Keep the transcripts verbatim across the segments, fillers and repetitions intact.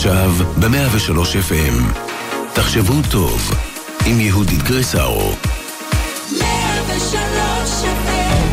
עכשיו ב-מאה ושלוש אף אם. תחשבו טוב עם יהודית גרסאו. מאה ושלוש אף אם.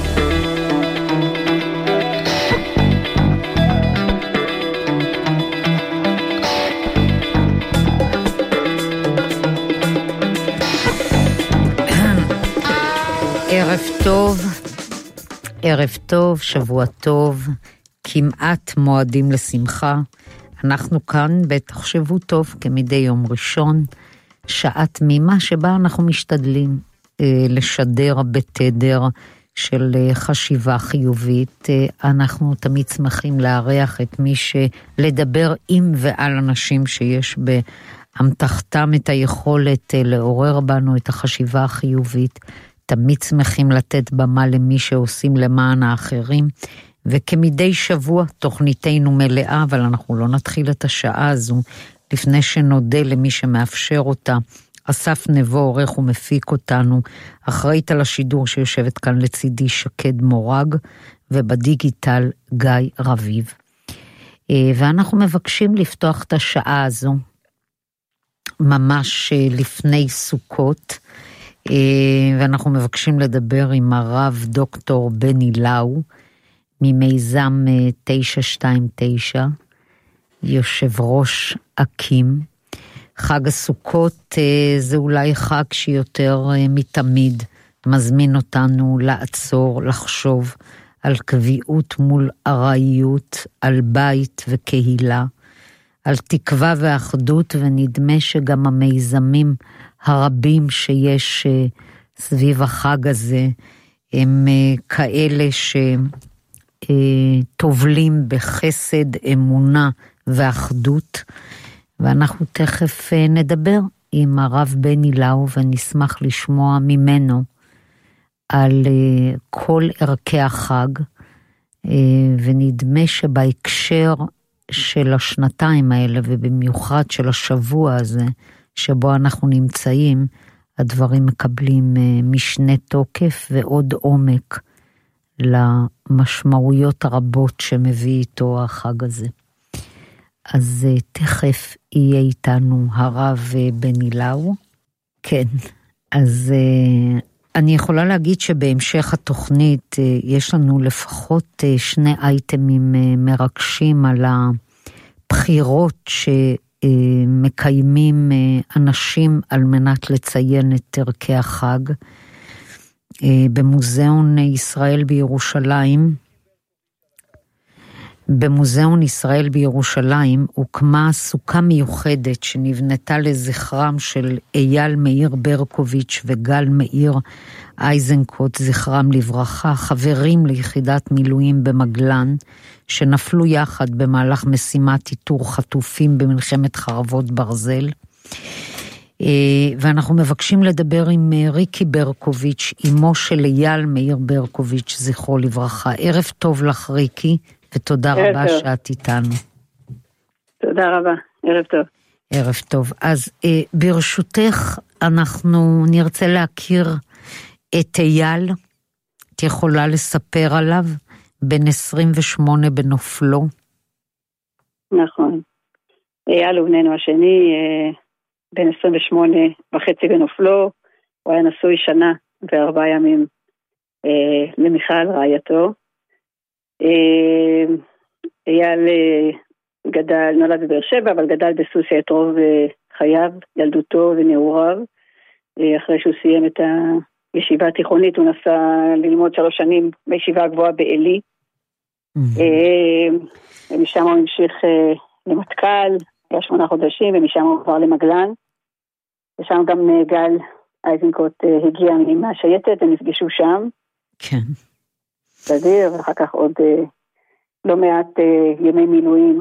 ערב טוב, ערב טוב, שבוע טוב, כמעט מועדים לשמחה. אנחנו כאן בתחשבו טוב כמדי יום ראשון, שעה תמימה שבה אנחנו משתדלים אה, לשדר בתדר של אה, חשיבה חיובית. אה, אנחנו תמיד שמחים לארח את מי שלדבר עם ועל אנשים שיש באמתחתם את היכולת אה, לעורר בנו את החשיבה החיובית. תמיד שמחים לתת במה למי שעושים למען האחרים, וכמדי שבוע תוכניתנו מלאה, אבל אנחנו לא נתחיל את השעה הזו, לפני שנודה למי שמאפשר אותה. אסף נבו עורך ומפיק אותנו, אחראית על השידור שיושבת כאן לצידי שקד מורג, ובדיגיטל גיא רביב. ואנחנו מבקשים לפתוח את השעה הזו, ממש לפני סוכות, ואנחנו מבקשים לדבר עם הרב דוקטור בני לאו, ממיזם תשע שתיים תשע, יושב ראש אקים. חג הסוכות זה אולי חג שיותר מתמיד מזמין אותנו לעצור, לחשוב על קביעות מול ארעיות, על בית וקהילה, על תקווה ואחדות, ונדמה שגם המיזמים הרבים שיש סביב החג הזה, הם כאלה שטובלים בחסד, אמונה ואחדות, ואנחנו תכף נדבר עם הרב בני לאו, ונשמח לשמוע ממנו על כל ערכי החג, ונדמה שבהקשר של השנתיים האלה, ובמיוחד של השבוע הזה, שבו אנחנו נמצאים, הדברים מקבלים משנה תוקף ועוד עומק למשמעויות הרבות שמביא איתו החג הזה. אז תכף יהיה איתנו הרב בני לאו. כן, אז אני יכולה להגיד שבהמשך התוכנית יש לנו לפחות שני אייטמים מרגשים על הבחירות ש... מקיימים אנשים על מנת לציין את ערכי החג. במוזיאון ישראל בירושלים, במוזיאון ישראל בירושלים הוקמה סוכה מיוחדת שנבנתה לזכרם של אייל מאיר ברקוביץ' וגל מאיר אייזנקוט, זכרם לברכה, חברים ליחידת מילואים במגלן, שנפלו יחד במהלך משימת איתור חטופים במלחמת חרבות ברזל. ואנחנו מבקשים לדבר עם ריקי ברקוביץ', אמו של אייל מאיר ברקוביץ', זכרו לברכה. ערב טוב לך ריקי, ותודה רבה טוב. שאת איתנו. תודה רבה, ערב טוב. ערב טוב. אז ברשותך אנחנו נרצה להכיר את אייל. את יכולה לספר עליו? בן עשרים ושמונה בנופלו. נכון. אייל הוא בננו השני, בן עשרים ושמונה וחצי בנופלו. הוא היה נשוי שנה וארבעה ימים למיכל רעייתו. אייל גדל, נולד בבאר שבע, אבל גדל בסוסיא את רוב חייו, ילדותו ונעוריו. אחרי שהוא סיים את הישיבה התיכונית, הוא נסע ללמוד שלוש שנים בישיבה הגבוהה בעלי. ומשם הוא המשיך למטכ"ל, היה שמונה חודשים, ומשם הוא עבר למגלן. ושם גם גל אייזנקוט הגיע מהשייטת, הם נפגשו שם. כן. סדיר, ואחר כך עוד לא מעט ימי מילואים.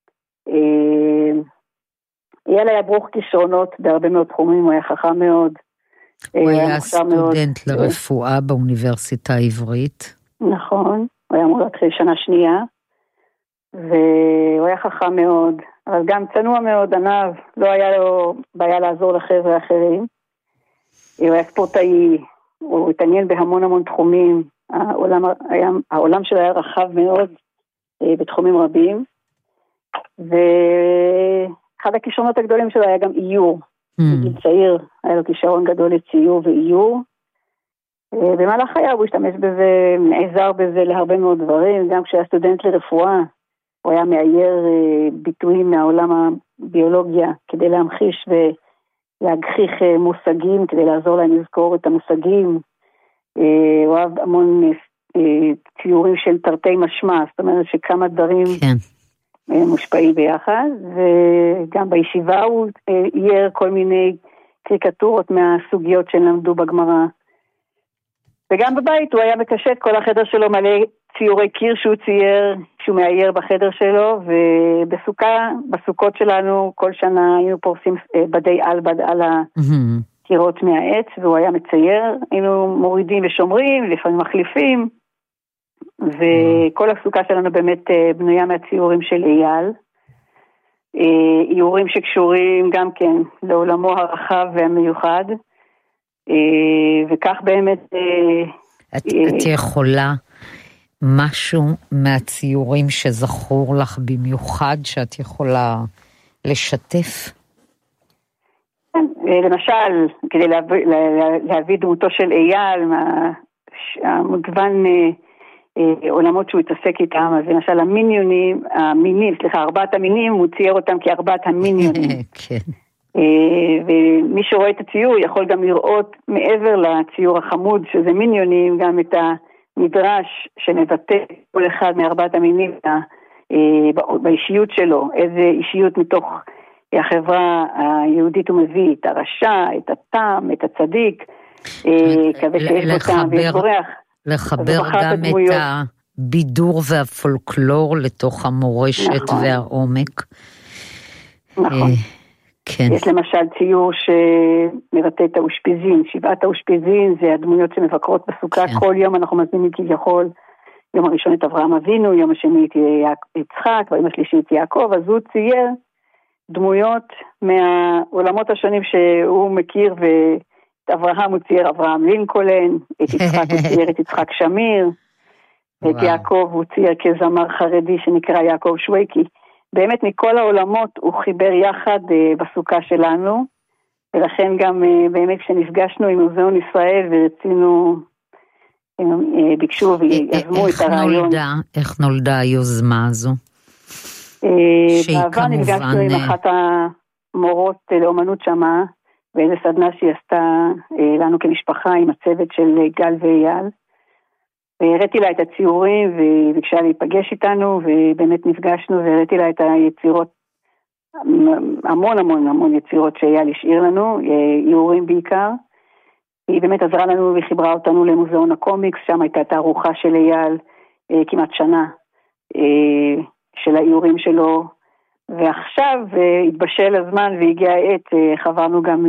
אייל היה ברוך כישרונות בהרבה מאוד תחומים, הוא היה חכם מאוד. הוא היה סטודנט לרפואה באוניברסיטה העברית. נכון, הוא היה אמור להתחיל שנה שנייה, והוא היה חכם מאוד, אבל גם צנוע מאוד, ענב, לא היה לו בעיה לעזור לחבר'ה אחרים. הוא היה ספורטאי, הוא התעניין בהמון המון תחומים, העולם, היה, העולם שלו היה רחב מאוד בתחומים רבים, ואחד הכישרונות הגדולים שלו היה גם איור. בגיל צעיר היה לו כישרון גדול לציור ואיור. במהלך חייו הוא השתמש בזה, נעזר בזה להרבה מאוד דברים, גם כשהיה סטודנט לרפואה, הוא היה מאייר ביטויים מהעולם הביולוגיה, כדי להמחיש ולהגחיך מושגים, כדי לעזור להם לזכור את המושגים. הוא אהב המון ציורים של תרתי משמע, זאת אומרת שכמה דברים כן. מושפעים ביחד, וגם בישיבה הוא אייר כל מיני קריקטורות מהסוגיות שלמדו בגמרא. וגם בבית הוא היה מקשט, כל החדר שלו מלא ציורי קיר שהוא צייר, שהוא מאייר בחדר שלו, ובסוכה, בסוכות שלנו כל שנה היינו פורסים בדי אלבד על הקירות מהעץ, והוא היה מצייר, היינו מורידים ושומרים, לפעמים מחליפים, וכל הסוכה שלנו באמת בנויה מהציורים של אייל, איורים שקשורים גם כן לעולמו הרחב והמיוחד, וכך באמת את, את יכולה משהו מהציורים שזכור לך במיוחד שאת יכולה לשתף? למשל, כדי להביא, להביא דמותו של אייל, המגוון עולמות שהוא התעסק איתם, אז למשל המיניונים, המינים, סליחה, ארבעת המינים, הוא צייר אותם כארבעת המיניונים. כן. ומי שרואה את הציור יכול גם לראות מעבר לציור החמוד, שזה מיניונים, גם את המדרש שמבטא כל אחד מארבעת המינים באישיות שלו, איזה אישיות מתוך החברה היהודית הוא מביא, את הרשע, את התם, את הצדיק, כזה שיש בו טעם ויבורח. לחבר גם את הבידור והפולקלור לתוך המורשת והעומק. נכון. כן. יש למשל ציור שמבטא את האושפיזין, שבעת האושפיזין זה הדמויות שמבקרות בסוכה, כן. כל יום אנחנו מזמינים כביכול, יום הראשון את אברהם אבינו, יום השני את יצחק, ויום השלישי את יעקב, אז הוא צייר דמויות מהעולמות השונים שהוא מכיר, ואת אברהם הוא צייר אברהם לינקולן, את יצחק הוא צייר את יצחק שמיר, וואו. את יעקב הוא צייר כזמר חרדי שנקרא יעקב שווקי, באמת מכל העולמות הוא חיבר יחד uh, בסוכה שלנו, ולכן גם uh, באמת כשנפגשנו עם מוזיאון ישראל ורצינו, uh, ביקשו ויזמו את הרעיון. נולדה, איך נולדה היוזמה הזו? Uh, בעבר נפגשנו עם אחת המורות uh, לאומנות שמה, ואיזה סדנה שהיא עשתה uh, לנו כמשפחה עם הצוות של uh, גל ואייל, והראיתי לה את הציורים, וביקשה להיפגש איתנו, ובאמת נפגשנו, והראיתי לה את היצירות, המון המון המון יצירות שאייל השאיר לנו, איורים בעיקר. היא באמת עזרה לנו וחיברה אותנו למוזיאון הקומיקס, שם הייתה תערוכה של אייל, כמעט שנה, של האיורים שלו, ועכשיו התבשל הזמן והגיע העת, חברנו גם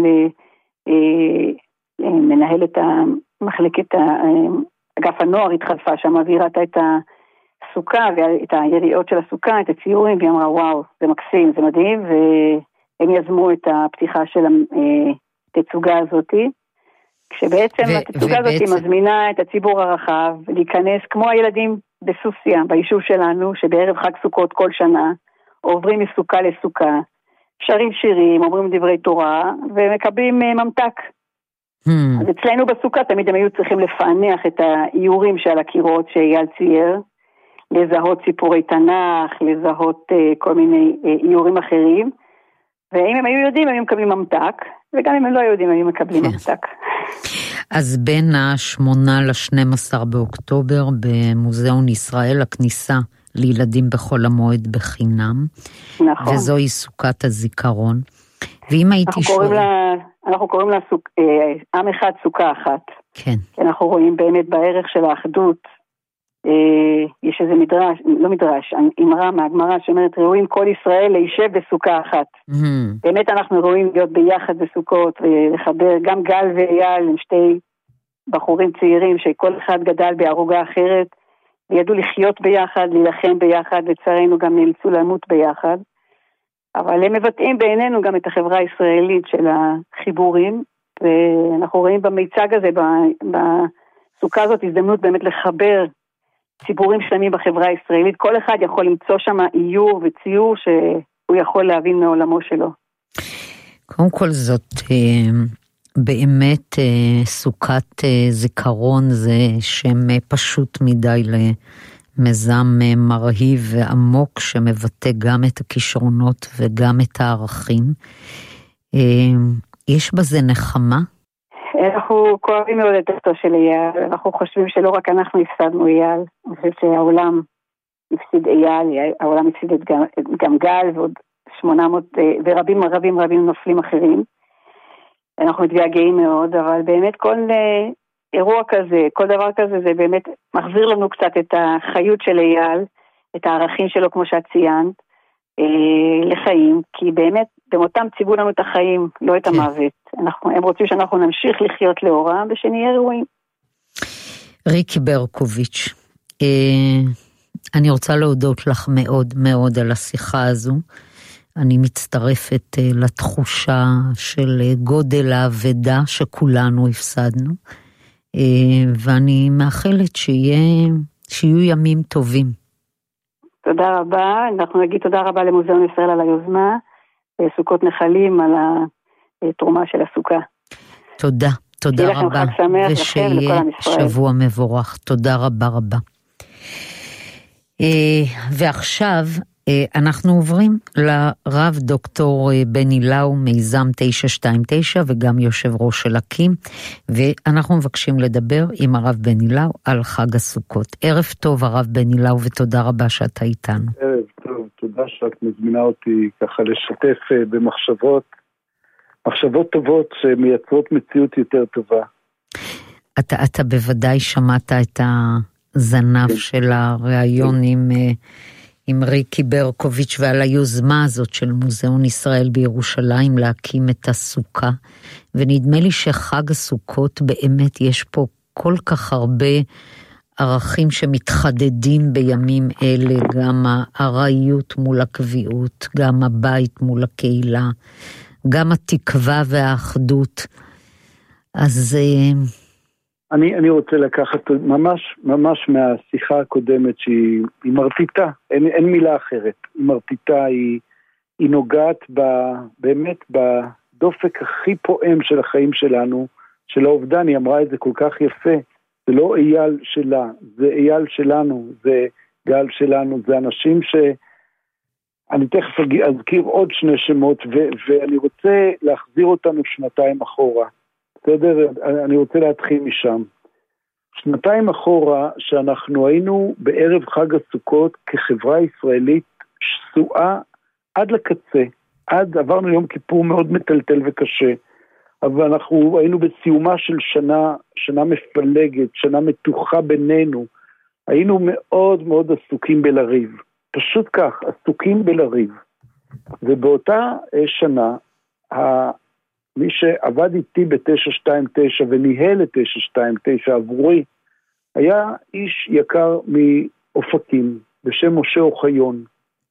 למנהלת המחלקת ה... אגף הנוער התחלפה שם, והיא ראתה את הסוכה ואת היריעות של הסוכה, את הציורים, והיא אמרה וואו, זה מקסים, זה מדהים, והם יזמו את הפתיחה של התצוגה הזאת, כשבעצם ו- התצוגה הזאת מזמינה את הציבור הרחב להיכנס כמו הילדים בסוסיה, ביישוב שלנו, שבערב חג סוכות כל שנה, עוברים מסוכה לסוכה, שרים שירים, אומרים דברי תורה, ומקבלים ממתק. Hmm. אז אצלנו בסוכה תמיד הם היו צריכים לפענח את האיורים שעל הקירות שאייל צייר, לזהות סיפורי תנ"ך, לזהות uh, כל מיני uh, איורים אחרים, ואם הם היו יודעים הם היו מקבלים ממתק, וגם אם הם לא יודעים הם היו מקבלים ממתק. אז בין השמונה לשנים עשר באוקטובר במוזיאון ישראל הכניסה לילדים בחול המועד בחינם, נכון. וזוהי סוכת הזיכרון. ואם הייתי שואל... לה, אנחנו קוראים לה סוק, אה, עם אחד סוכה אחת. כן. כי אנחנו רואים באמת בערך של האחדות, אה, יש איזה מדרש, לא מדרש, אמרה מהגמרא שאומרת, ראויים כל ישראל להישב בסוכה אחת. Mm-hmm. באמת אנחנו רואים להיות ביחד בסוכות, ולחבר גם גל ואייל, עם שתי בחורים צעירים, שכל אחד גדל בערוגה אחרת, וידעו לחיות ביחד, להילחם ביחד, לצערנו גם נאלצו למות ביחד. אבל הם מבטאים בעינינו גם את החברה הישראלית של החיבורים, ואנחנו רואים במיצג הזה, בסוכה הזאת, הזדמנות באמת לחבר ציבורים שלמים בחברה הישראלית, כל אחד יכול למצוא שם איור וציור שהוא יכול להבין מעולמו שלו. קודם כל זאת באמת סוכת זיכרון, זה שם פשוט מדי למיזם מרהיב ועמוק שמבטא גם את הכישרונות וגם את הערכים. יש בזה נחמה? אנחנו כואבים מאוד את אשתו של אייל, אנחנו חושבים שלא רק אנחנו הפסדנו אייל, אני חושבת שהעולם הפסיד אייל, העולם הפסיד את גם, גם גל ועוד שמונה מאות ורבים רבים רבים נופלים אחרים. אנחנו מתגעגעים מאוד, אבל באמת כל אירוע כזה, כל דבר כזה, זה באמת מחזיר לנו קצת את החיות של אייל, את הערכים שלו כמו שאת ציינת, לחיים, כי באמת במותם ציוו לנו את החיים, לא את המוות. אנחנו, הם רוצים שאנחנו נמשיך לחיות לאורם ושנהיה ראויים. ריקי ברקוביץ', אה, אני רוצה להודות לך מאוד מאוד על השיחה הזו. אני מצטרפת אה, לתחושה של אה, גודל האבדה שכולנו הפסדנו, אה, ואני מאחלת שיהיה, שיהיו ימים טובים. תודה רבה, אנחנו נגיד תודה רבה למוזיאון ישראל על היוזמה, סוכות נחלים על התרומה של הסוכה. תודה, תודה רבה, ושיהיה שבוע מבורך, תודה רבה רבה. ועכשיו אנחנו עוברים לרב דוקטור בני לאו, מיזם תשע שתיים תשע וגם יושב ראש של הקים, ואנחנו מבקשים לדבר עם הרב בני לאו על חג הסוכות. ערב טוב הרב בני לאו, ותודה רבה שאתה איתנו. ערב טוב, תודה שאת מזמינה אותי ככה לשתף במחשבות, מחשבות טובות שמייצרות מציאות יותר טובה. אתה, אתה בוודאי שמעת את הזנב כן. של הרעיון כן. עם... עם ריקי ברקוביץ' ועל היוזמה הזאת של מוזיאון ישראל בירושלים להקים את הסוכה, ונדמה לי שחג הסוכות באמת יש פה כל כך הרבה ערכים שמתחדדים בימים אלה, גם הארעיות מול הקביעות, גם הבית מול הקהילה, גם התקווה והאחדות. אז... אני, אני רוצה לקחת ממש, ממש מהשיחה הקודמת שהיא היא מרטיטה, אין, אין מילה אחרת. היא מרטיטה, היא, היא נוגעת ב, באמת בדופק הכי פועם של החיים שלנו, של האובדן. היא אמרה את זה כל כך יפה. זה לא אייל שלה, זה אייל שלנו, זה גל שלנו, זה אנשים ש... אני תכף אזכיר עוד שני שמות, ו, ואני רוצה להחזיר אותנו שנתיים אחורה. בסדר, אני רוצה להתחיל משם. שנתיים אחורה שאנחנו היינו בערב חג הסוכות כחברה ישראלית שסועה עד לקצה, עד עברנו יום כיפור מאוד מטלטל וקשה, אבל אנחנו היינו בסיומה של שנה, שנה מפלגת, שנה מתוחה בינינו, היינו מאוד מאוד עסוקים בלריב, פשוט כך, עסוקים בלריב, ובאותה שנה, מי שעבד איתי ב-תשע שתיים תשע וניהל את תשע שתיים תשע עבורי, היה איש יקר מאופקים, בשם משה אוחיון.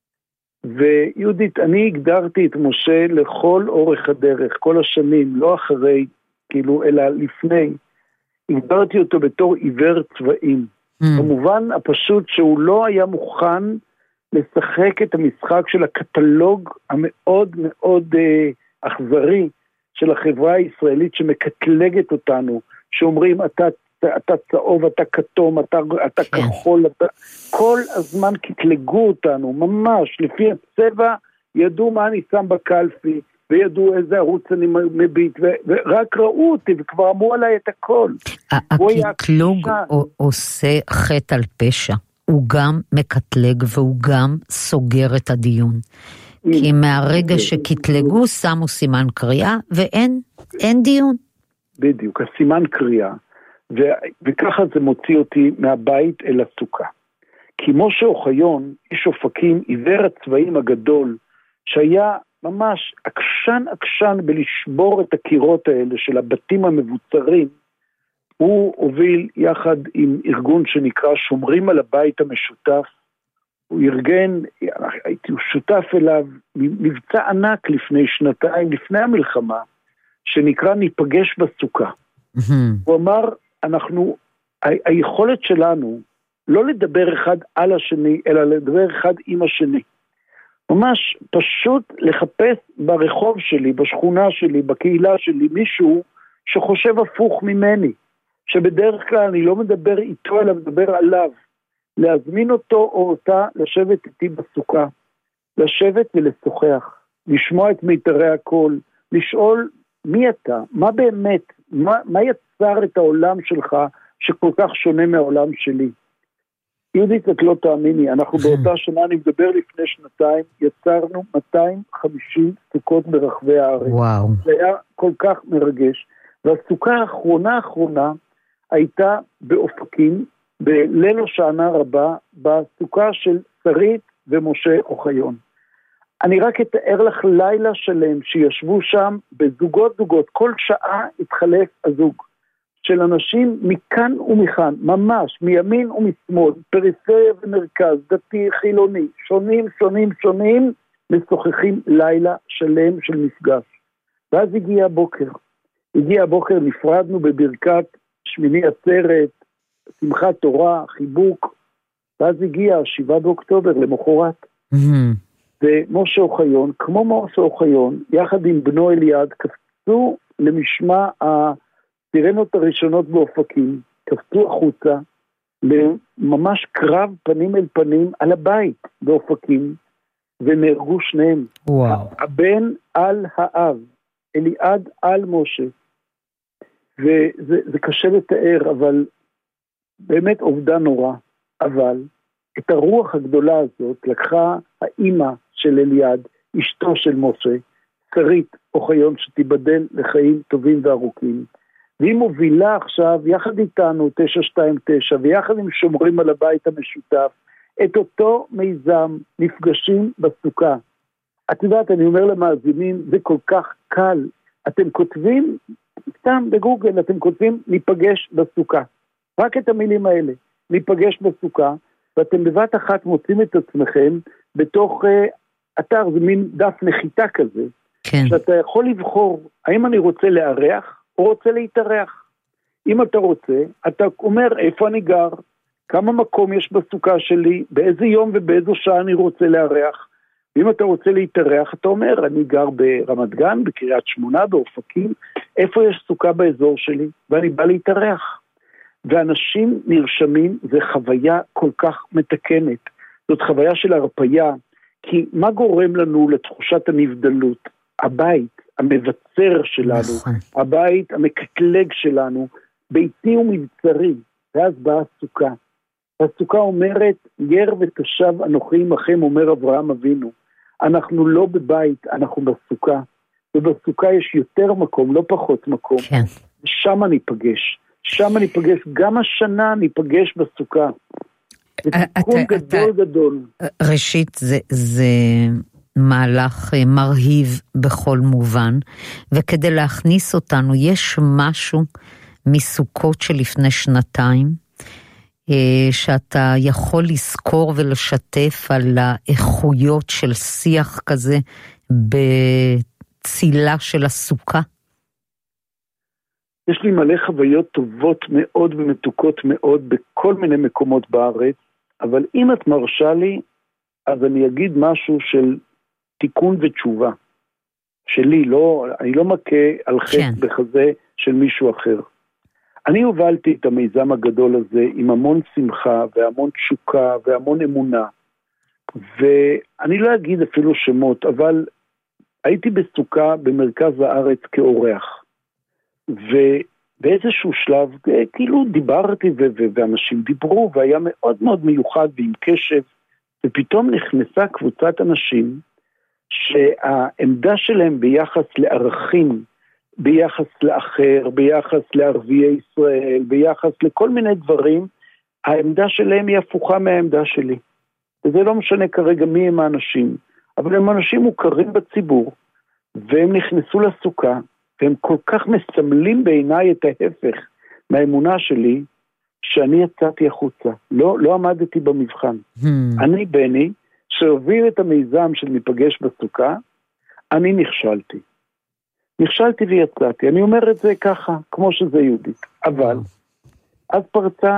ויהודית, אני הגדרתי את משה לכל אורך הדרך, כל השנים, לא אחרי, כאילו, אלא לפני. הגדרתי אותו בתור עיוור צבעים. Mm. במובן הפשוט שהוא לא היה מוכן לשחק את המשחק של הקטלוג המאוד מאוד אה, אכזרי, של החברה הישראלית שמקטלגת אותנו, שאומרים, אתה, אתה צהוב, אתה כתום, אתה, אתה כחול, אתה... כל הזמן קטלגו אותנו, ממש, לפי הצבע, ידעו מה אני שם בקלפי, וידעו איזה ערוץ אני מביט, ו... ורק ראו אותי, וכבר אמרו עליי את הכל. הקטלוג עושה חטא על פשע, הוא גם מקטלג, והוא גם סוגר את הדיון. כי מהרגע שקטלגו, שמו סימן קריאה, ואין אין דיון. בדיוק, הסימן קריאה. ו- וככה זה מוציא אותי מהבית אל הסוכה. כי משה אוחיון, איש אופקים, עיוור הצבעים הגדול, שהיה ממש עקשן עקשן בלשבור את הקירות האלה של הבתים המבוצרים, הוא הוביל יחד עם ארגון שנקרא שומרים על הבית המשותף, הוא ארגן, הייתי שותף אליו, מבצע ענק לפני שנתיים, לפני המלחמה, שנקרא ניפגש בסוכה. Mm-hmm. הוא אמר, אנחנו, ה- היכולת שלנו לא לדבר אחד על השני, אלא לדבר אחד עם השני. ממש פשוט לחפש ברחוב שלי, בשכונה שלי, בקהילה שלי, מישהו שחושב הפוך ממני, שבדרך כלל אני לא מדבר איתו, אלא מדבר עליו. להזמין אותו או אותה לשבת איתי בסוכה, לשבת ולשוחח, לשמוע את מיתרי הקול, לשאול מי אתה, מה באמת, מה, מה יצר את העולם שלך שכל כך שונה מהעולם שלי. יהודית, את לא תאמיני, אנחנו באותה שנה, אני מדבר לפני שנתיים, יצרנו מאתיים וחמישים סוכות ברחבי הארץ. וואו. זה היה כל כך מרגש. והסוכה האחרונה האחרונה הייתה באופקים, בליל הושענא רבה, בסוכה של שרית ומשה אוחיון. אני רק אתאר לך לילה שלם שישבו שם בזוגות זוגות, כל שעה התחלף הזוג. של אנשים מכאן ומכאן, ממש, מימין ומשמאל, פריפריה ומרכז, דתי, חילוני, שונים, שונים, שונים, משוחחים לילה שלם של מפגש. ואז הגיע הבוקר. הגיע הבוקר, נפרדנו בברכת שמיני עצרת, שמחת תורה, חיבוק, ואז הגיע השבעה באוקטובר למחרת. Mm-hmm. ומשה אוחיון, כמו משה אוחיון, יחד עם בנו אליעד, קפצו למשמע ה... סירנות הראשונות באופקים, קפצו החוצה, לממש קרב פנים אל פנים על הבית באופקים, ונהרגו שניהם. וואו. הבן על האב, אליעד על משה. וזה זה קשה לתאר, אבל באמת עובדה נורא. אבל את הרוח הגדולה הזאת לקחה האימא של אליעד, אשתו של משה, שרית אוחיון שתיבדל לחיים טובים וארוכים. והיא מובילה עכשיו, יחד איתנו, תשע שתיים תשע, ויחד עם שומרים על הבית המשותף, את אותו מיזם, נפגשים בסוכה. את יודעת, אני אומר למאזינים, זה כל כך קל. אתם כותבים, סתם בגוגל, אתם כותבים, ניפגש בסוכה. רק את המילים האלה, ניפגש בסוכה, ואתם בבת אחת מוצאים את עצמכם, בתוך uh, אתר, זה מין דף נחיתה כזה, כן. שאתה יכול לבחור, האם אני רוצה לארח, או רוצה להתארח. אם אתה רוצה, אתה אומר איפה אני גר, כמה מקום יש בסוכה שלי, באיזה יום ובאיזו שעה אני רוצה לארח. ואם אתה רוצה להתארח, אתה אומר, אני גר ברמת גן, בקריית שמונה, באופקים, איפה יש סוכה באזור שלי, ואני בא להתארח. ואנשים נרשמים, זה חוויה כל כך מתקנת. זאת חוויה של הרפיה, כי מה גורם לנו לתחושת הנבדלות? הבית, המבצר שלנו, נכון. הבית המקטלג שלנו, ביתי ומבצרי, ואז באה הסוכה. הסוכה אומרת, גר ותושב אנוכי עמכם, אומר אברהם אבינו. אנחנו לא בבית, אנחנו בסוכה. ובסוכה יש יותר מקום, לא פחות מקום. כן. שם ניפגש. שם ניפגש, גם השנה ניפגש בסוכה. זה תיקון גדול גדול. ראשית, זה... זה... מהלך מרהיב בכל מובן, וכדי להכניס אותנו, יש משהו מסוכות שלפני שנתיים, שאתה יכול לזכור ולשתף על האיכויות של שיח כזה, בצילה של הסוכה? יש לי מלא חוויות טובות מאוד ומתוקות מאוד, בכל מיני מקומות בארץ, אבל אם את מרשה לי, אז אני אגיד משהו של תיקון ותשובה שלי, לא, אני לא מכה על חטא כן. בחזה של מישהו אחר. אני הובלתי את המיזם הגדול הזה עם המון שמחה והמון תשוקה והמון אמונה, ואני לא אגיד אפילו שמות, אבל הייתי בסוכה במרכז הארץ כאורח, ובאיזשהו שלב כאילו דיברתי ואנשים דיברו, והיה מאוד מאוד מיוחד ועם קשב, ופתאום נכנסה קבוצת אנשים שהעמדה שלהם ביחס לערכים, ביחס לאחר, ביחס לערביי ישראל, ביחס לכל מיני דברים, העמדה שלהם היא הפוכה מהעמדה שלי. וזה לא משנה כרגע מי הם האנשים, אבל הם אנשים מוכרים בציבור, והם נכנסו לסוכה, והם כל כך מסמלים בעיניי את ההפך מהאמונה שלי, שאני יצאתי החוצה. לא, לא עמדתי במבחן. Hmm. אני בני, שהוביל את המיזם של ניפגש בסוכה, אני נכשלתי. נכשלתי ויצאתי. אני אומר את זה ככה, כמו שזה יהודית. אבל, אז פרצה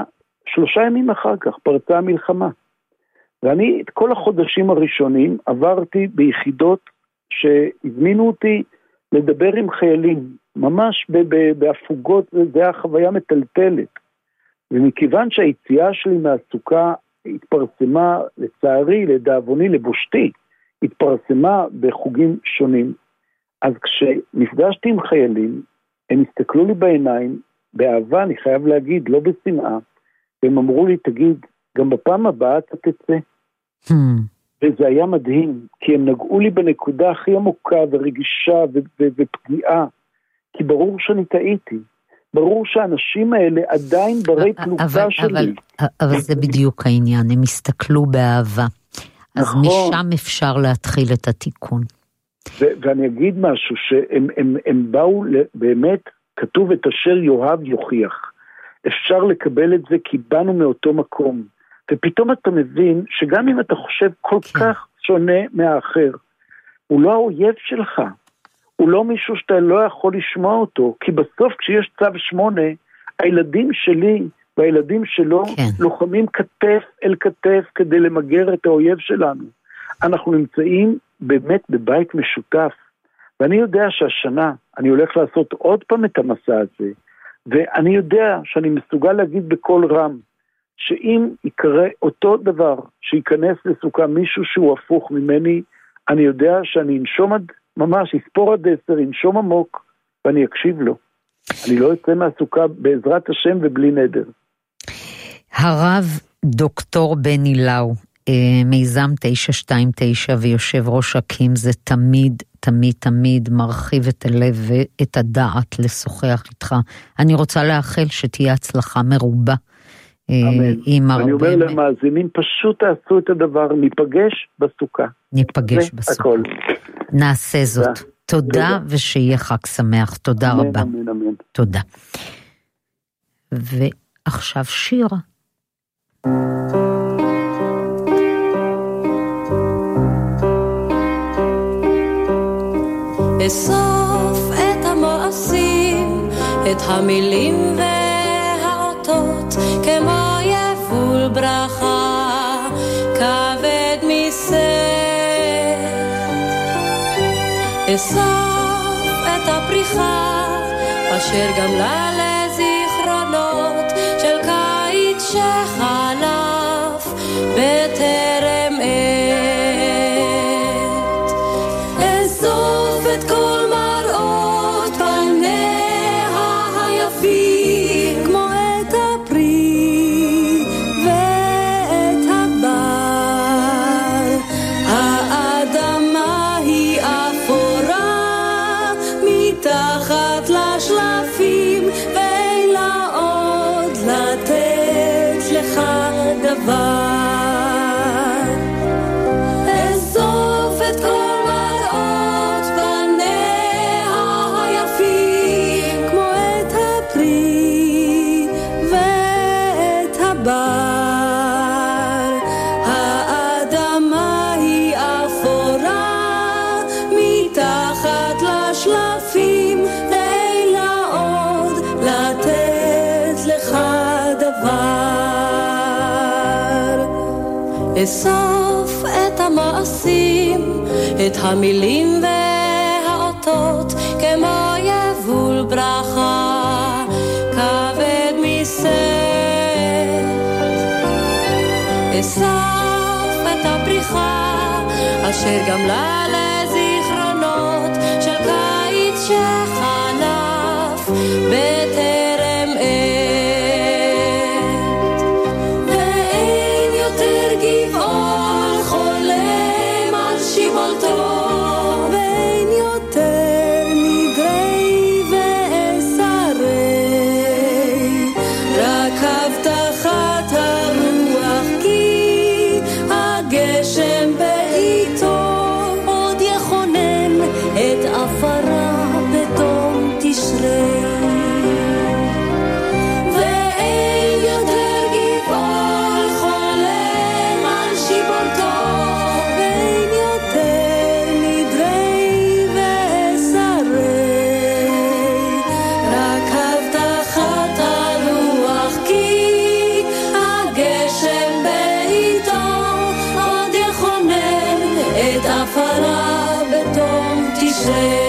שלושה ימים אחר כך פרצה המלחמה. ואני את כל החודשים הראשונים עברתי ביחידות שהזמינו אותי לדבר עם חיילים, ממש בהפוגות, זה היה חוויה מטלטלת. ומכיוון שהיציאה שלי מהסוכה התפרסמה, לצערי, לדאבוני, לבושתי, התפרסמה בחוגים שונים, אז כשנפגשתי עם חיילים, הם הסתכלו לי בעיניים, באהבה, אני חייב להגיד, לא בשנאה, והם אמרו לי, תגיד, גם בפעם הבאה אתה תצא. Hmm. וזה היה מדהים, כי הם נגעו לי בנקודה הכי עמוקה ורגישה ו- ו- ופגיעה, כי ברור שאני טעיתי. ברור שהאנשים האלה עדיין ברי פלוגה שלי. אבל, אבל זה בדיוק העניין, הם הסתכלו באהבה. אז נכון. משם אפשר להתחיל את התיקון. ו- ואני אגיד משהו, שהם הם, הם באו באמת, כתוב את אשר יאהב יוכיח. אפשר לקבל את זה כי באנו מאותו מקום. ופתאום אתה מבין שגם אם אתה חושב כל כן. כך שונה מהאחר, הוא לא האויב שלך. הוא לא מישהו שאתה לא יכול לשמוע אותו, כי בסוף כשיש צו שמונה, הילדים שלי והילדים שלו כן. לוחמים כתף אל כתף כדי למגר את האויב שלנו. אנחנו נמצאים באמת בבית משותף, ואני יודע שהשנה אני הולך לעשות עוד פעם את המסע הזה, ואני יודע שאני מסוגל להגיד בכל רם, שאם יקרה אותו דבר, שיכנס לסוכה מישהו שהוא הפוך ממני, אני יודע שאני אנשום עד, ממש, אספור עד עשר, אנשום עמוק, ואני אקשיב לו. אני לא אצא מהסוכה בעזרת השם ובלי נדר. הרב דוקטור בני לאו, מיזם תשע שתיים תשע ויושב ראש הקים, זה תמיד, תמיד, תמיד מרחיב את הלב ואת הדעת לשוחח איתך. אני רוצה לאחל שתהיה הצלחה מרובה. אמן. אני אומר למאזינים, פשוט תעשו את הדבר, ניפגש בסוכה. ניפגש בסוכה. נעשה זאת. תודה ושיהיה חג שמח. תודה רבה. אמן, אמן. תודה. ועכשיו שיר. אסוף את המעשים, את המילים והאותות, כמו יבול ברכה, כבד מסר. אסוף את הפריחה, אשר גמלה לזיכרונות, של קיץ שחלף בטרם עת. אסוף את כל מראות פניה היפים, כמו את הפרי ואת הבר. האדמה היא אפורה מתחת לשלפים, ואין לה עוד לתת לך דבר. אסוף את כל מראות פניה היפים, כמו את הפרי ואת הבר. האדמה היא אפורה מתחת לשלפים, ואין לה עוד לתת לך דבר. אסוף את המעשים, את המילים והאותות, כמו יבול ברכה, כבד מסר. אסוף את הפריחה, אשר גמלה לזיכרונות, של קיץ שחלף בטרם עת. ואין יותר גבעול חולם על שיבולתו, ואין יותר נדרי ועשרי, רק הבטחת הרוח, כי הגשם בעיתו עוד יכונן את עפרה בתום תשרי. הרע בתום תשרי.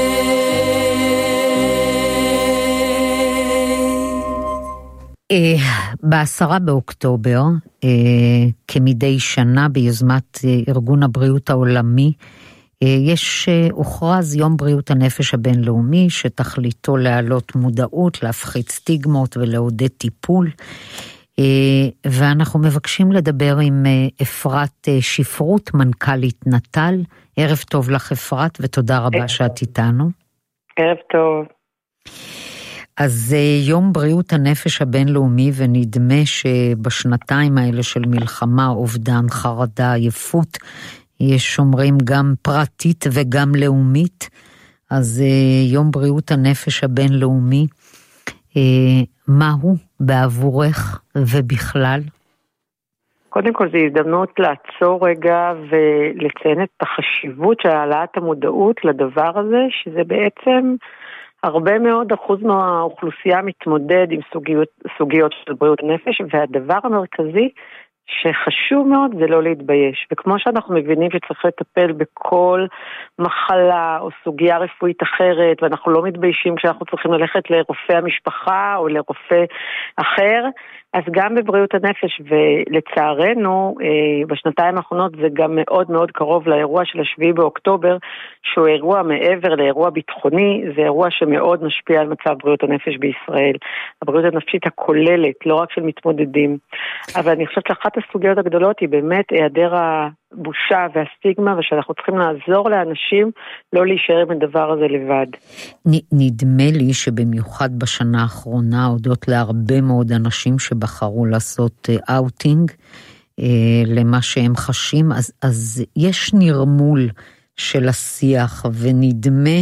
בעשרה באוקטובר, כמדי שנה ביוזמת ארגון הבריאות העולמי, יש הוכרז יום בריאות הנפש הבינלאומי, שתכליתו להעלות מודעות, להפחית סטיגמות ולעודד טיפול, ואנחנו מבקשים לדבר עם אפרת שפרות, מנכ"לית נט"ל. ערב טוב לך אפרת, ותודה רבה שאת איתנו. ערב טוב. אז יום בריאות הנפש הבינלאומי, ונדמה שבשנתיים האלה של מלחמה, אובדן, חרדה, עייפות, יש אומרים גם פרטית וגם לאומית, אז יום בריאות הנפש הבינלאומי, מהו בעבורך ובכלל? קודם כל זו הזדמנות לעצור רגע ולציין את החשיבות של העלאת המודעות לדבר הזה, שזה בעצם הרבה מאוד אחוז מהאוכלוסייה מתמודד עם סוגיות, סוגיות של בריאות נפש, והדבר המרכזי שחשוב מאוד זה לא להתבייש. וכמו שאנחנו מבינים שצריך לטפל בכל מחלה או סוגיה רפואית אחרת, ואנחנו לא מתביישים כשאנחנו צריכים ללכת לרופא המשפחה או לרופא אחר, אז גם בבריאות הנפש, ולצערנו בשנתיים האחרונות זה גם מאוד מאוד קרוב לאירוע של השביעי באוקטובר, שהוא אירוע מעבר לאירוע ביטחוני, זה אירוע שמאוד משפיע על מצב בריאות הנפש בישראל, הבריאות הנפשית הכוללת, לא רק של מתמודדים. אבל אני חושבת שאחת הסוגיות הגדולות היא באמת היעדר הבושה והסטיגמה, ושאנחנו צריכים לעזור לאנשים לא להישאר עם הדבר הזה לבד. נדמה לי שבמיוחד בשנה האחרונה, הודות להרבה מאוד אנשים שבחרו לעשות אאוטינג למה שהם חשים, אז, אז יש נרמול של השיח, ונדמה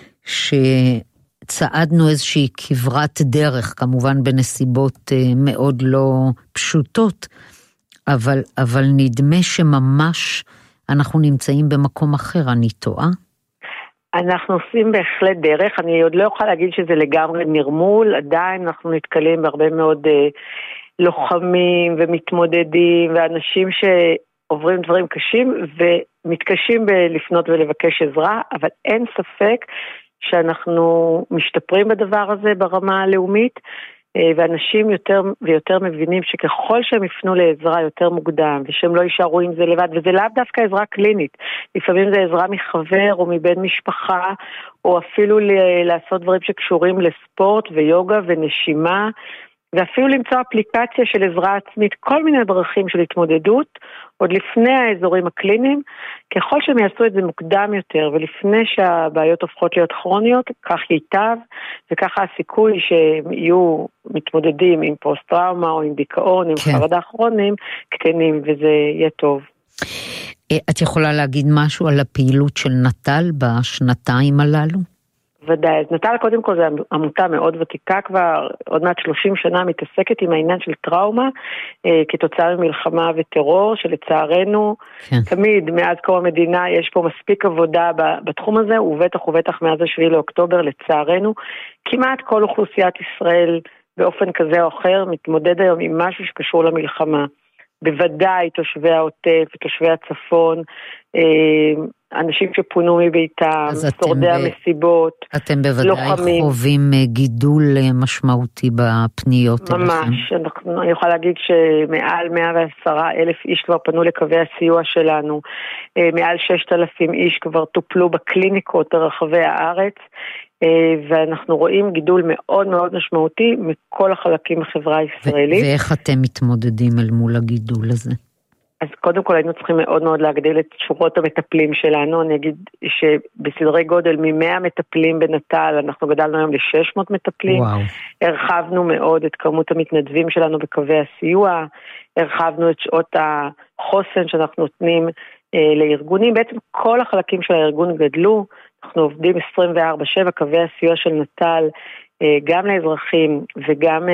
שצעדנו איזושהי כברת דרך, כמובן בנסיבות מאוד לא פשוטות, אבל, אבל נדמה שממש אנחנו נמצאים במקום אחר, אני טועה? אנחנו עושים בהחלט דרך, אני עוד לא יכולה להגיד שזה לגמרי נרמול, עדיין אנחנו נתקלים בהרבה מאוד אה, לוחמים ומתמודדים, ואנשים שעוברים דברים קשים ומתקשים בלפנות ולבקש עזרה, אבל אין ספק שאנחנו משתפרים בדבר הזה ברמה הלאומית, ואנשים יותר ויותר מבינים שככל שהם יפנו לעזרה יותר מוקדם, ושהם לא יישארו עם זה לבד, וזה לאו דווקא עזרה קלינית, לפעמים זה עזרה מחבר או מבן משפחה, או אפילו לעשות דברים שקשורים לספורט ויוגה ונשימה, ואפילו למצוא אפליקציה של עזרה עצמית, כל מיני דרכים של התמודדות, עוד לפני האזורים הקליניים, ככל שהם יעשו את זה מוקדם יותר, ולפני שהבעיות הופכות להיות כרוניות, כך ייטב, וככה הסיכוי שהם יהיו מתמודדים עם פוסט-טראומה, או עם דיכאון, עם כן. חרדה כרוניים, קטנים, וזה יהיה טוב. את יכולה להגיד משהו על הפעילות של נט"ל בשנתיים הללו? ודאי, אז נט"ל קודם כל זה עמותה מאוד ותיקה כבר, עוד מעט שלושים שנה מתעסקת עם העניין של טראומה, אה, כתוצאה ממלחמה וטרור, שלצערנו, כן. תמיד מאז קום המדינה יש פה מספיק עבודה בתחום הזה, ובטח ובטח מאז השביעי לאוקטובר, לצערנו, כמעט כל אוכלוסיית ישראל באופן כזה או אחר, מתמודד היום עם משהו שקשור למלחמה. בוודאי תושבי העוטף ותושבי הצפון, אנשים שפונו מביתם, שורדי המסיבות, אתם בוודאי חווים גידול משמעותי בפניות אליכם. ממש, אני יכולה להגיד שמעל מאה ועשרה אלף איש כבר פנו לקווי הסיוע שלנו, מעל ששת אלפים איש כבר טופלו בקליניקות ברחבי הארץ, ואנחנו רואים גידול מאוד מאוד משמעותי מכל החלקים בחברה הישראלית. ואיך אתם מתמודדים אל מול הגידול הזה? אז קודם כל היינו צריכים מאוד מאוד להגדיל את שורות המטפלים שלנו, אני אגיד שבסדרי גודל מ-מאה מטפלים בנט"ל, אנחנו גדלנו היום ל-שש מאות מטפלים, וואו. הרחבנו מאוד את כמות המתנדבים שלנו בקווי הסיוע, הרחבנו את שעות החוסן שאנחנו נותנים אה, לארגונים, בעצם כל החלקים של הארגון גדלו, אנחנו עובדים עשרים וארבע שבע, קווי הסיוע של נט"ל, גם לאזרחים וגם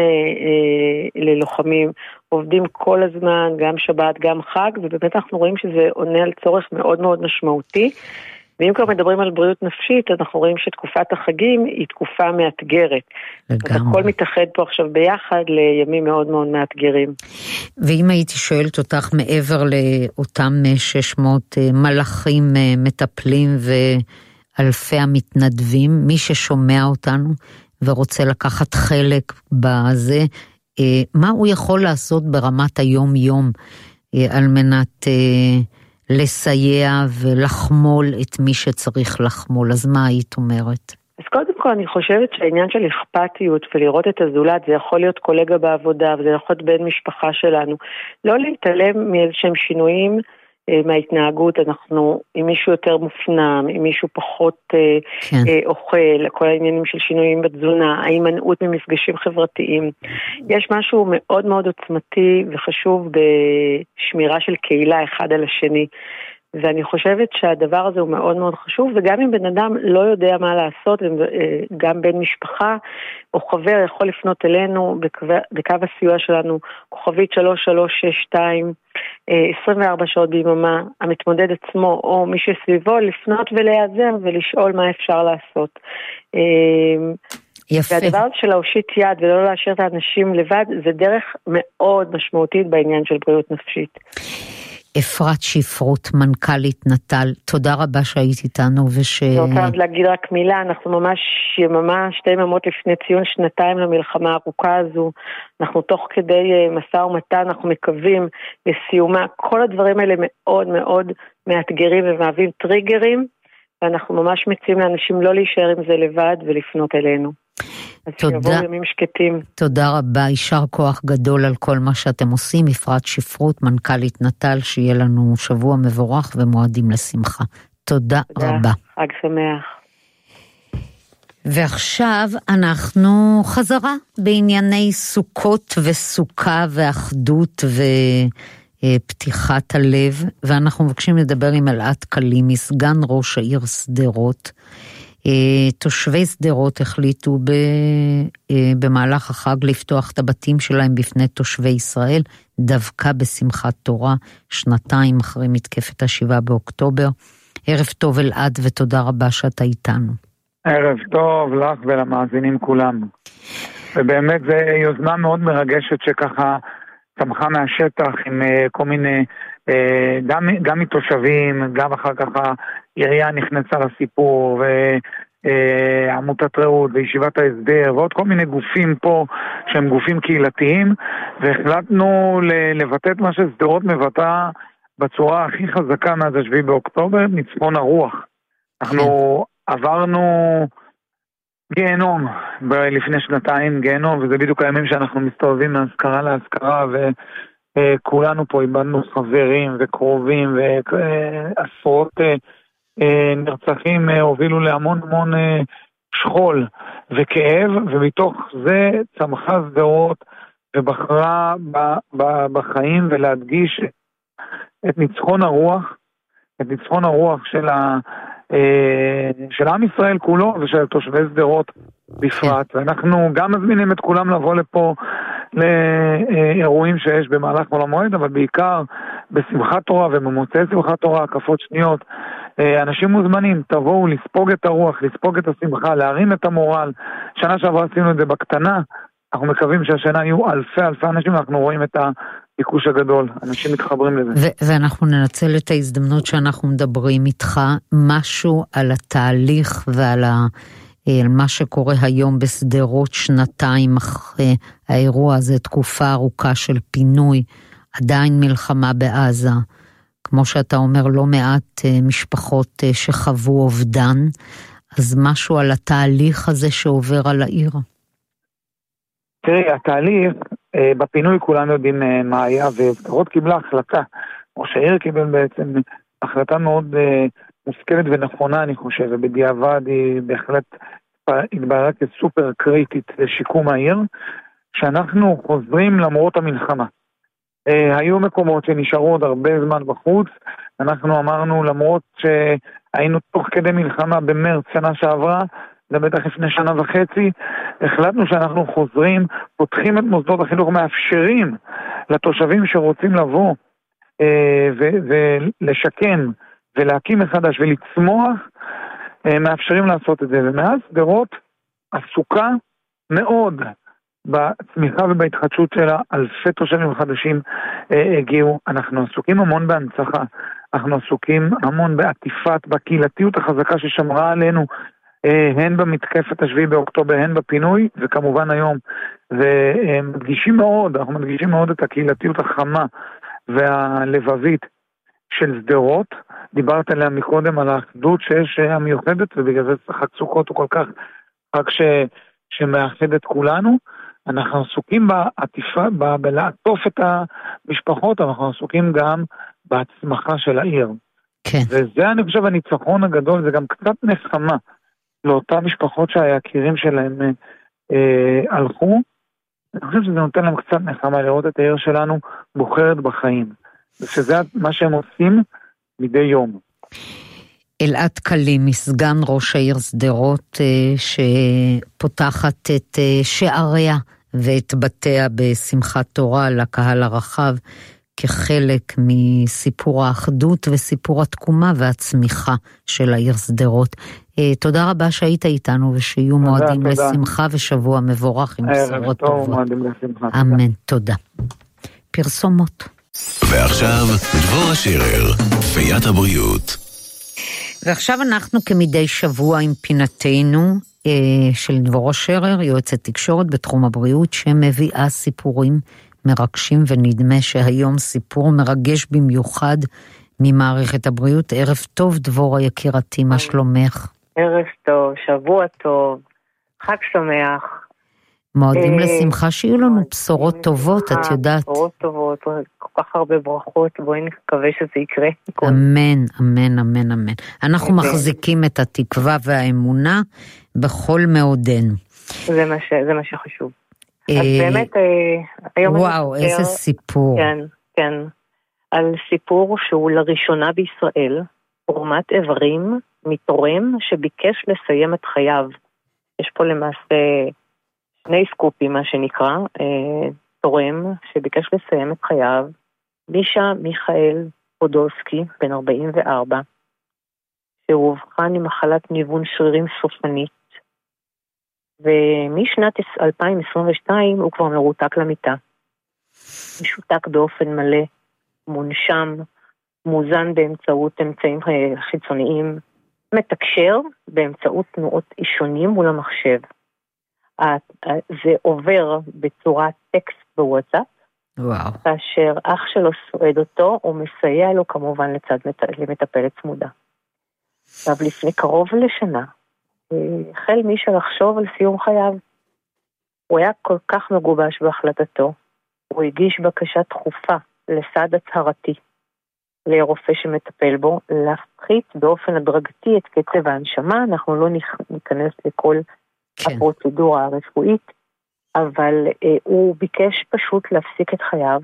ללוחמים, עובדים כל הזמן, גם שבת, גם חג, ובאמת אנחנו רואים שזה עונה על צורך מאוד מאוד משמעותי, ואם כבר מדברים על בריאות נפשית, אנחנו רואים שתקופת החגים היא תקופה מאתגרת. לגמרי. הכל מתאחד פה עכשיו ביחד לימים מאוד מאוד מאתגרים. ואם הייתי שואלת אותך מעבר לאותם שש מאות מלאכים מטפלים ואלפי המתנדבים, מי ששומע אותנו ורוצה לקחת חלק בזה, מה הוא יכול לעשות ברמת היום יום על מנת לסייע ולחמול את מי שצריך לחמול? אז מה היית אומרת? אז קודם כל אני חושבת שהעניין של אכפתיות ולראות את הזולת, זה יכול להיות קולגה בעבודה וזה יכול להיות בן משפחה שלנו. לא להתעלם מאיזשהם שינויים מההתנהגות, אנחנו עם מישהו יותר מופנם, עם מישהו פחות כן. אה, אוכל, כל העניינים של שינויים בתזונה, ההימנעות ממפגשים חברתיים. יש משהו מאוד מאוד עוצמתי וחשוב בשמירה של קהילה אחד על השני. ואני חושבת שהדבר הזה הוא מאוד מאוד חשוב, וגם אם בן אדם לא יודע מה לעשות, גם בן משפחה או חבר יכול לפנות אלינו בקו, בקו הסיוע שלנו, כוכבית שלוש שלוש שש שתיים, עשרים וארבע שעות ביממה, המתמודד עצמו או מי שסביבו, לפנות ולהיעזר ולשאול מה אפשר לעשות. יפה. והדבר של להושיט יד ולא להשאיר את האנשים לבד, זה דרך מאוד משמעותית בעניין של בריאות נפשית. אפרת שפרות, מנכ"לית נט"ל, תודה רבה שהיית איתנו וש... אני רוצה עוד להגיד רק מילה, אנחנו ממש יממה, שתי יממות לפני ציון שנתיים למלחמה הארוכה הזו, אנחנו תוך כדי מסע ומתן, אנחנו מקווים לסיומה, כל הדברים האלה מאוד מאוד מאתגרים ומהווים טריגרים, ואנחנו ממש מציעים לאנשים לא להישאר עם זה לבד ולפנות אלינו. אז שיבואו ימים שקטים. תודה רבה, יישר כוח גדול על כל מה שאתם עושים. אפרת שפרות, מנכ"לית נט"ל, שיהיה לנו שבוע מבורך ומועדים לשמחה. תודה, תודה רבה. חג שמח. ועכשיו אנחנו חזרה בענייני סוכות וסוכה ואחדות ופתיחת הלב, ואנחנו מבקשים לדבר עם אלעד קלימי, סגן ראש העיר שדרות. תושבי שדרות החליטו ב, במהלך החג לפתוח את הבתים שלהם בפני תושבי ישראל, דווקא בשמחת תורה, שנתיים אחרי מתקפת השבעה באוקטובר. ערב טוב אלעד ותודה רבה שאתה איתנו. ערב טוב לך ולמאזינים כולם. ובאמת זו יוזמה מאוד מרגשת שככה צמחה מהשטח עם כל מיני, גם, גם מתושבים, גם אחר כך העירייה נכנסה לסיפור, ועמותת רעות וישיבת ההסדר, ועוד כל מיני גופים פה שהם גופים קהילתיים, והחלטנו לבטא את מה ששדרות מבטא בצורה הכי חזקה מאז השביעי באוקטובר, ניצחון הרוח. אנחנו עברנו גיהנום לפני שנתיים, גיהנום, וזה בדיוק הימים שאנחנו מסתובבים מהזכרה להזכרה, וכולנו פה איבדנו חברים וקרובים, ועשרות נרצחים הובילו להמון המון שכול וכאב, ומתוך זה צמחה שדרות ובחרה בחיים ולהדגיש את ניצחון הרוח, את ניצחון הרוח של ה... של עם ישראל כולו ושל תושבי שדרות בפרט, ואנחנו גם מזמינים את כולם לבוא לפה לאירועים שיש במהלך חול המועד, אבל בעיקר בשמחת תורה ובמוצאי שמחת תורה, הקפות שניות. אנשים מוזמנים, תבואו לספוג את הרוח, לספוג את השמחה, להרים את המורל. שנה שעברה עשינו את זה בקטנה, אנחנו מקווים שהשנה יהיו אלפי אלפי אנשים, אנחנו רואים את הביקוש הגדול, אנשים מתחברים לזה. ו- ואנחנו ננצל את ההזדמנות שאנחנו מדברים איתך, משהו על התהליך ועל ה... על מה שקורה היום בשדרות, שנתיים אחרי האירוע הזה, תקופה ארוכה של פינוי, עדיין מלחמה בעזה, כמו שאתה אומר, לא מעט משפחות שחוו אובדן, אז משהו על התהליך הזה שעובר על העיר. תראי, התהליך, בפינוי כולנו יודעים מה היה, ושדרות קיבלה החלטה, או שהעיר קיבל בעצם החלטה מאוד מושכלת ונכונה, אני חושב, ובדיעבד היא בהחלט התבררה כסופר קריטית לשיקום העיר, שאנחנו חוזרים למרות המלחמה. היו מקומות שנשארו עוד הרבה זמן בחוץ, אנחנו אמרנו למרות שהיינו תוך כדי מלחמה במרץ שנה שעברה, זה בטח לפני שנה וחצי, החלטנו שאנחנו חוזרים, פותחים את מוסדות החינוך, מאפשרים לתושבים שרוצים לבוא ולשקם ולהקים מחדש ולצמוח, מאפשרים לעשות את זה. ומאז שדרות עסוקה מאוד בצמיחה ובהתחדשות שלה, אלפי תושבים חדשים אה, הגיעו. אנחנו עסוקים המון בהנצחה, אנחנו עסוקים המון בעטיפת, בקהילתיות החזקה ששמרה עלינו, אה, הן במתקפת השביעי באוקטובר, הן בפינוי, וכמובן היום. ומדגישים מאוד, אנחנו מדגישים מאוד את הקהילתיות החמה והלבבית של שדרות. דיברת עליה מקודם על האחדות שיש המיוחדת, ובגלל זה חג סוכות הוא כל כך חג ש... שמאחד את כולנו. אנחנו עסוקים בעטיפה, ב... בלעטוף את המשפחות, אנחנו עסוקים גם בהצמחה של העיר. כן. וזה אני חושב הניצחון הגדול, זה גם קצת נחמה לאותן משפחות שהיקירים שלהם אה, הלכו. אני חושב שזה נותן להם קצת נחמה לראות את העיר שלנו בוחרת בחיים. שזה מה שהם עושים מדי יום. אלעד קלימי, סגן ראש העיר שדרות, שפותחת את שעריה ואת בתיה בשמחת תורה לקהל הרחב, כחלק מסיפור האחדות וסיפור התקומה והצמיחה של העיר שדרות. תודה רבה שהיית איתנו, ושיהיו תודה, מועדים תודה. לשמחה ושבוע מבורך עם בשורות טובות. אמן, תודה. פרסומות. ועכשיו דבורה שירר, פיית הבריאות. ועכשיו אנחנו כמדי שבוע עם פינתנו אה, של דבורה שירר, יועצת תקשורת בתחום הבריאות, שמביאה סיפורים מרגשים, ונדמה שהיום סיפור מרגש במיוחד ממערכת הבריאות. ערב טוב דבורה יקירתי, מה שלומך? ערב טוב, שבוע טוב, חג שמח. מועדים לשמחה, שיהיו לנו בשורות טובות, את יודעת. בשורות טובות, כל כך הרבה ברכות, בואי נקווה שזה יקרה. אמן, אמן, אמן, אמן. אנחנו מחזיקים את התקווה והאמונה בכל מאודנו. זה מה שחשוב. אז באמת, היום... וואו, איזה סיפור. כן, כן. על סיפור שהוא לראשונה בישראל, תרומת איברים מתורם שביקש לסיים את חייו. יש פה למעשה... שני סקופים, מה שנקרא, אה, תורם שביקש לסיים את חייו, מישה מיכאל פודולסקי, בן ארבעים וארבע, שהוא אובחן עם מחלת ניוון שרירים סופנית, ומשנת אלפיים עשרים ושתיים הוא כבר מרותק למיטה. משותק באופן מלא, מונשם, מוזן באמצעות אמצעים חיצוניים, מתקשר באמצעות תנועות אישונים מול המחשב. זה עובר בצורת טקסט בוואטסאפ, וואו. כאשר אח שלו סועד אותו, הוא מסייע לו כמובן לצד למטפלת צמודה. עכשיו לפני קרוב לשנה, החל מישהו לחשוב על סיום חייו. הוא היה כל כך מגובש בהחלטתו, הוא הגיש בקשה דחופה לסעד הצהרתי, לרופא שמטפל בו, להפחית באופן הדרגתי את קצב ההנשמה. אנחנו לא ניכנס לכל כן. הפרוצדורה הרפואית, אבל אה, הוא ביקש פשוט להפסיק את חייו,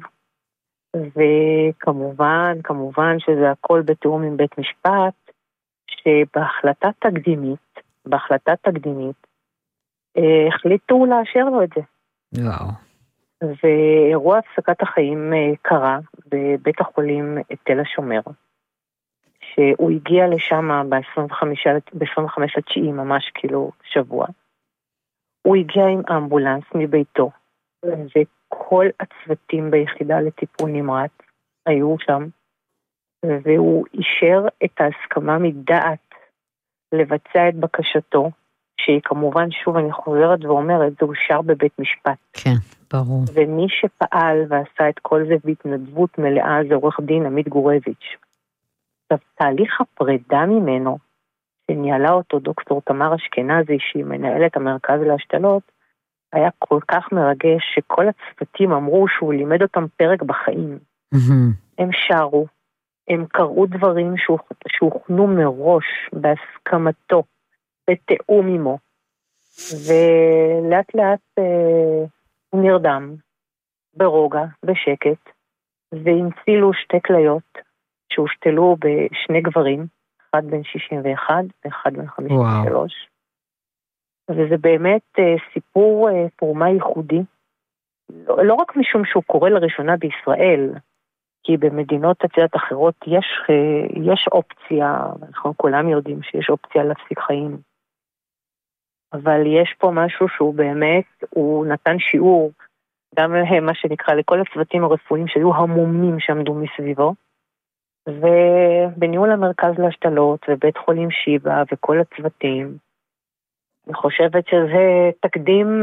וכמובן, כמובן שזה הכל בתיאום עם בית משפט, שבהחלטה תקדימית, בהחלטה תקדימית, אה, החליטו לאשר לו את זה. וואו. ואירוע הפסקת החיים אה, קרה בבית החולים תל השומר, שהוא הגיע לשם ב-עשרים וחמישה לתשיעי, ממש כאילו שבוע. הוא הגיע עם אמבולנס מביתו, וכל הצוותים ביחידה לטיפול נמרץ היו שם, והוא אישר את ההסכמה מדעת לבצע את בקשתו, שהיא כמובן, שוב אני חוזרת ואומרת, זה אושר בבית משפט. כן, ברור. ומי שפעל ועשה את כל זה בהתנדבות מלאה זה עורך דין עמית גורביץ'. עכשיו, תהליך הפרידה ממנו, שניהלה אותו דוקטור תמר אשכנזי, שהיא מנהלת המרכז להשתלות, היה כל כך מרגש שכל הצוותים אמרו שהוא לימד אותם פרק בחיים. Mm-hmm. הם שרו, הם קראו דברים שהוכנו מראש, בהסכמתו, בתיאום עמו, ולאט לאט אה, הוא נרדם, ברוגע, בשקט, והמצילו שתי כליות, שהושתלו בשני גברים, אחד בן שישים ואחת ואחד בן חמישים ושלוש. וזה באמת אה, סיפור אה, תרומה ייחודי, לא, לא רק משום שהוא קורה לראשונה בישראל, כי במדינות הצעת אחרות יש, יש אופציה, אנחנו כולם יודעים שיש אופציה להפסיק חיים. אבל יש פה משהו שהוא באמת, הוא נתן שיעור, גם מה שנקרא לכל הצוותים הרפואיים שהיו המומים שעמדו מסביבו, ובניהול המרכז להשתלות ובית חולים שיבא וכל הצוותים, אני חושבת שזה תקדים,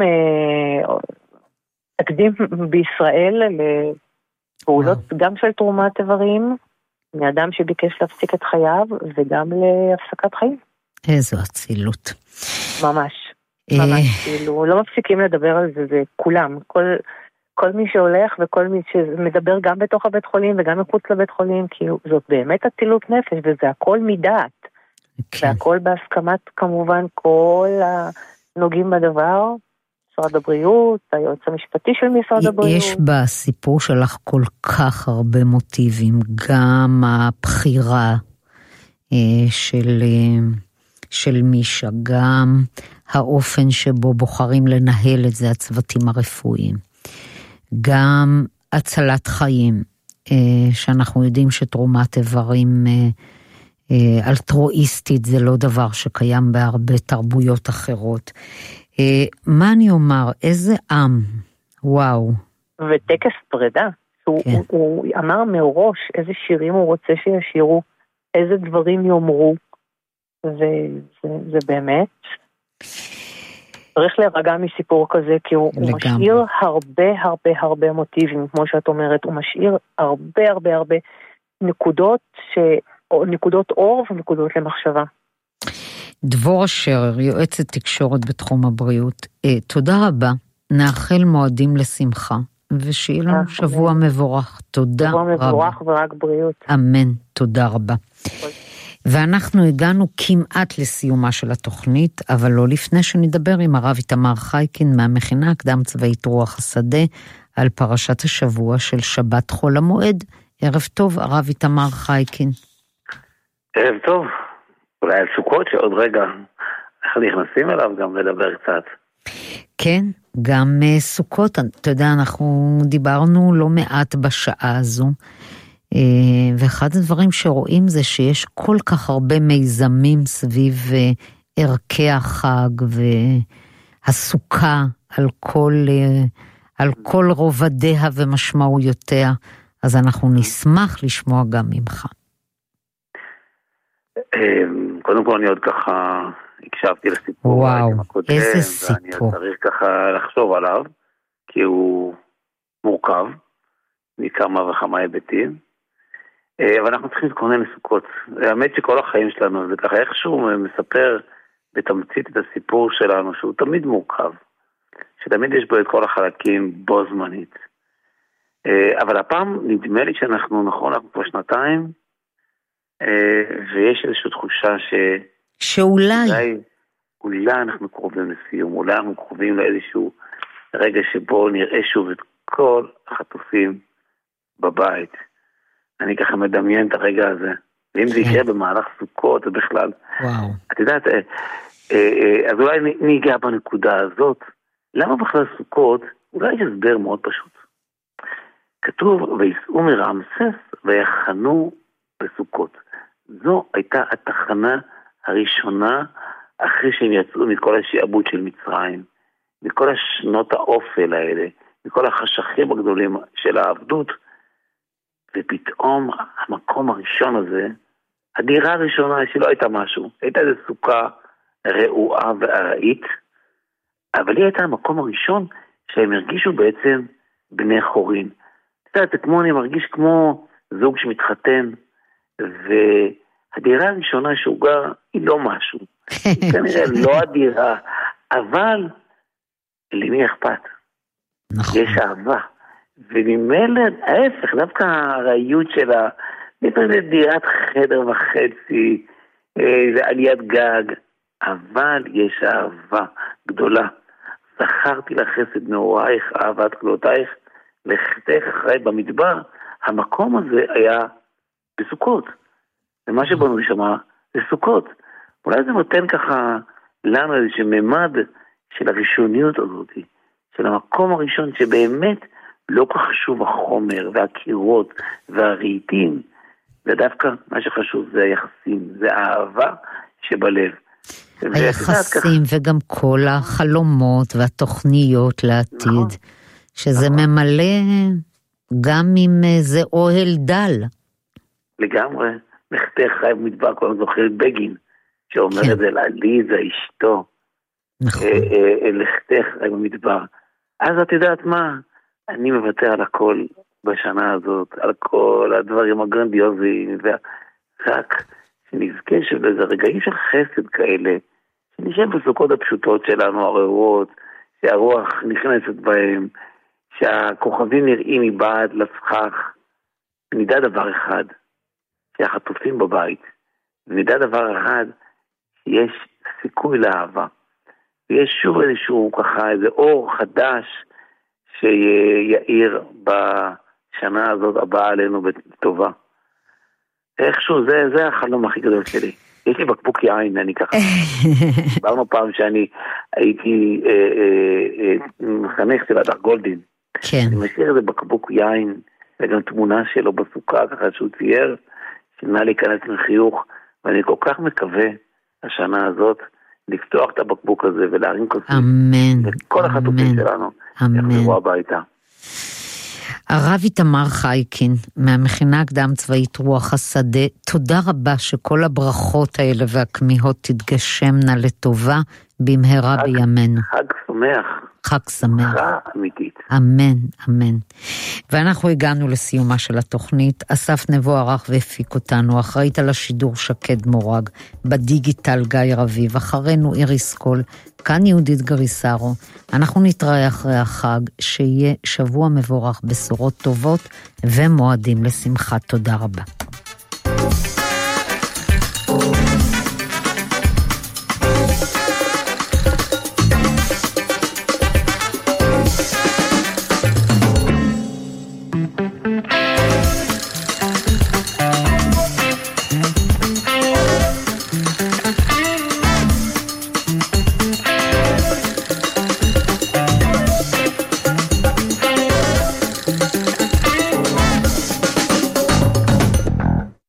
תקדים בישראל לפעולות גם של תרומת איברים, מאדם שביקש להפסיק את חייו וגם להפסקת חיים. איזו אצילות. ממש, ממש, כאילו, לא מפסיקים לדבר על זה, זה כולם, כל, כל מי שהולך וכל מי שמדבר גם בתוך הבית חולים וגם מחוץ לבית חולים, כאילו, זאת באמת אצילות נפש, וזה הכל מדעת, כן. והכל בהסכמת כמובן כל הנוגעים בדבר, משרד הבריאות, היועץ המשפטי של משרד הבריאות. יש בסיפור שלך כל כך הרבה מוטיבים, גם הבחירה של... של מישה, גם האופן שבו בוחרים לנהל את זה הצוותים הרפואיים, גם הצלת חיים, שאנחנו יודעים שתרומת איברים אלטרואיסטית זה לא דבר שקיים בהרבה תרבויות אחרות. מה אני אומר, איזה עם, וואו. וטקס פרידה, הוא, כן. הוא, הוא אמר מראש איזה שירים הוא רוצה שישירו, איזה דברים יאמרו, וזה זה באמת צריך להירגע מסיפור כזה, כי הוא, הוא משאיר הרבה הרבה הרבה מוטיבים, כמו שאת אומרת, הוא משאיר הרבה הרבה הרבה נקודות ש... נקודות אור ונקודות למחשבה. דבור אשר, יועצת תקשורת בתחום הבריאות, אה, תודה רבה, נאחל מועדים לשמחה, ושיהיה לנו שבוע מבורך, תודה רבה. שבוע מבורך ורק בריאות. אמן, תודה רבה. ואנחנו הגענו כמעט לסיומה של התוכנית, אבל לא לפני שנדבר עם הרב איתמר חייקין מהמכינה הקדם צבאית רוח השדה, על פרשת השבוע של שבת חול המועד. ערב טוב, הרב איתמר חייקין. ערב טוב, אולי על סוכות שעוד רגע אנחנו נכנסים אליו גם לדבר קצת. כן, גם uh, סוכות, אתה יודע, אנחנו דיברנו לא מעט בשעה הזו, ואחד הדברים שרואים זה שיש כל כך הרבה מיזמים סביב ערכי החג והסוכה על כל, על כל רובדיה ומשמעויותיה, אז אנחנו נשמח לשמוע גם ממך. קודם כל אני עוד ככה הקשבתי לסיפור. וואו, איזה סיפור. ואני צריך ככה לחשוב עליו, כי הוא מורכב מכמה וכמה היבטים. אבל אנחנו צריכים להתכונן לסוכות. האמת שכל החיים שלנו זה ככה איכשהו מספר בתמצית את הסיפור שלנו, שהוא תמיד מורכב, שתמיד יש בו את כל החלקים בו זמנית. אבל הפעם נדמה לי שאנחנו נכון, אנחנו כבר שנתיים, ויש איזושהי תחושה ש... שאולי... אולי, אולי אנחנו קרובים לסיום, אולי אנחנו קרובים לאיזשהו רגע שבו נראה שוב את כל החטופים בבית. אני ככה מדמיין את הרגע הזה. ואם זה יקרה במהלך סוכות ובכלל. וואו. את יודעת, אז אולי ניגע בנקודה הזאת. למה בכלל סוכות? אולי יש הסבר מאוד פשוט. כתוב, ויסעו מרעמסס ויחנו בסוכות. זו הייתה התחנה הראשונה אחרי שהם יצאו מכל השיעבוד של מצרים, מכל השנות האופל האלה, מכל החשכים הגדולים של העבדות, ופתאום המקום הראשון הזה, הדירה הראשונה שלא הייתה משהו, הייתה איזו סוכה רעועה ועראית, אבל היא הייתה המקום הראשון שהם הרגישו בעצם בני חורין. אתה יודע, כמו אני מרגיש כמו זוג שמתחתן, והדירה הראשונה שהוא גר היא לא משהו. היא כנראה לא הדירה, אבל למי אכפת? נכון. יש אהבה. וממילא, ההפך, דווקא הרעיות שלה, זה דירת חדר וחצי, זה עליית גג, אבל יש אהבה גדולה. זכרתי לך חסד נעורייך, אהבת כלותייך, לכתך אחרי במדבר. המקום הזה היה בסוכות. ומה שבנו לשמה זה סוכות. אולי זה נותן ככה לנו איזשהו ממד של הראשוניות הזאת, של המקום הראשון שבאמת לא כל כך חשוב החומר והקירות והרהיטים, ודווקא מה שחשוב זה היחסים, זה האהבה שבלב. היחסים וגם כל החלומות והתוכניות לעתיד, שזה ממלא גם אם זה אוהל דל. לגמרי, לכתך חייב מדבר, כל זוכר בגין, שאומר את זה לעליזה, אשתו. נכון. לכתך חייב מדבר. אז את יודעת מה? אני מוותר על הכל בשנה הזאת, על כל הדברים הגרנדיוזיים, ורק שנזכה שבאיזה רגעים של חסד כאלה, שנשב בסוכות הפשוטות שלנו, הרעועות, שהרוח נכנסת בהם, שהכוכבים נראים מבעד לסכך, ונדע דבר אחד, שהחטופים בבית, ונדע דבר אחד, שיש סיכוי לאהבה, ויש שוב איזשהו ככה, איזה אור חדש, שיעיר בשנה הזאת הבאה עלינו בטובה. איכשהו, זה, זה החלום הכי גדול שלי. יש לי בקבוק יין, אני ככה. דיברנו פעם שאני הייתי אה, אה, אה, מחנך של הדר גולדין. כן. אני משאיר איזה בקבוק יין, וגם תמונה שלו בסוכה, ככה שהוא צייר, שנע להיכנס לחיוך, ואני כל כך מקווה, השנה הזאת, לפתוח את הבקבוק הזה ולהרים כוסית. אמן. וכל החטופים שלנו יחזרו הביתה. הרב איתמר חייקין, מהמכינה הקדם צבאית רוח השדה, תודה רבה שכל הברכות האלה והכמיהות תתגשמנה לטובה במהרה חג, בימינו. חג שמח. חג שמח. שמחה אמיתית. אמן, אמן. ואנחנו הגענו לסיומה של התוכנית. אסף נבו ערך והפיק אותנו, אחראית על השידור שקד מורג, בדיגיטל גיא רביב, אחרינו איריס קול, כאן יהודית גריסרו. אנחנו נתראה אחרי החג, שיהיה שבוע מבורך, בשורות טובות ומועדים לשמחה. תודה רבה.